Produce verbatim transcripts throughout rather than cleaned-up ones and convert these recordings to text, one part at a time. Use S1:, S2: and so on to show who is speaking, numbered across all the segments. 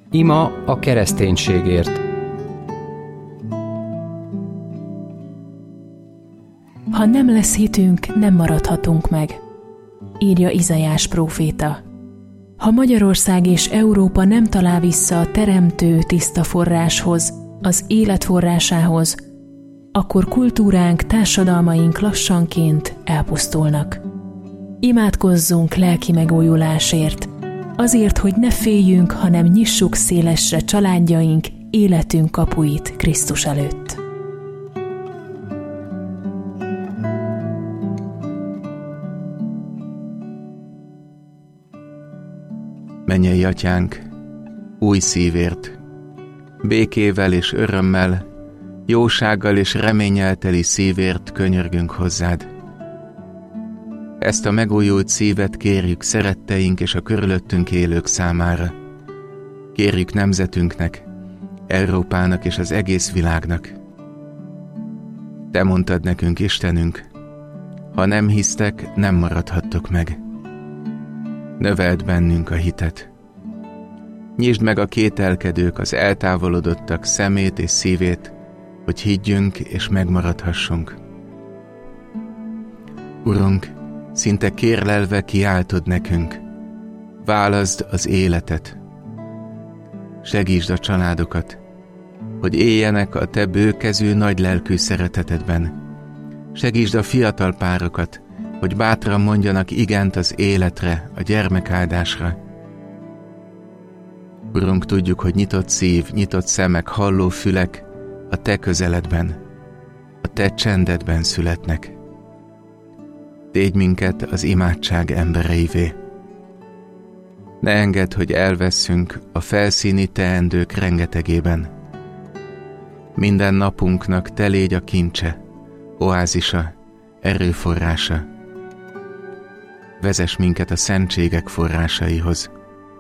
S1: Ima a kereszténységért.
S2: Ha nem lesz hitünk, nem maradhatunk meg, írja Izaiás próféta. Ha Magyarország és Európa nem talál vissza a teremtő tiszta forráshoz, az élet forrásához, akkor kultúránk, társadalmaink lassanként elpusztulnak. Imádkozzunk lelki megújulásért, azért, hogy ne féljünk, hanem nyissuk szélesre családjaink, életünk kapuit Krisztus előtt.
S3: Mennyei Atyánk, új szívért, békével és örömmel, jósággal és reménnyel teli szívért könyörgünk hozzád. Ezt a megújult szívet kérjük szeretteink és a körülöttünk élők számára. Kérjük nemzetünknek, Európának és az egész világnak. Te mondtad nekünk, Istenünk, ha nem hisztek, nem maradhattok meg. Növeld bennünk a hitet. Nyisd meg a kételkedők, az eltávolodottak szemét és szívét, hogy higgyünk és megmaradhassunk. Urunk, szinte kérlelve kiáltod nekünk, válaszd az életet. Segítsd a családokat, hogy éljenek a te bőkezű, nagylelkű szeretetedben. Segítsd a fiatal párokat, hogy bátran mondjanak igent az életre, a gyermekáldásra. Urunk, tudjuk, hogy nyitott szív, nyitott szemek, halló fülek a te közeledben, a te csendedben születnek. Tégy minket az imádság embereivé. Ne engedd, hogy elvesszünk a felszíni teendők rengetegében. Minden napunknak te légy a kincse, oázisa, erőforrása. Vezess minket a szentségek forrásaihoz.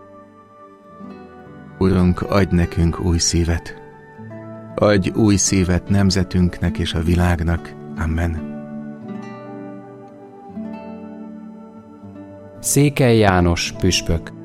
S3: Urunk, adj nekünk új szívet. Adj új szívet nemzetünknek és a világnak. Amen.
S1: Székely János püspök.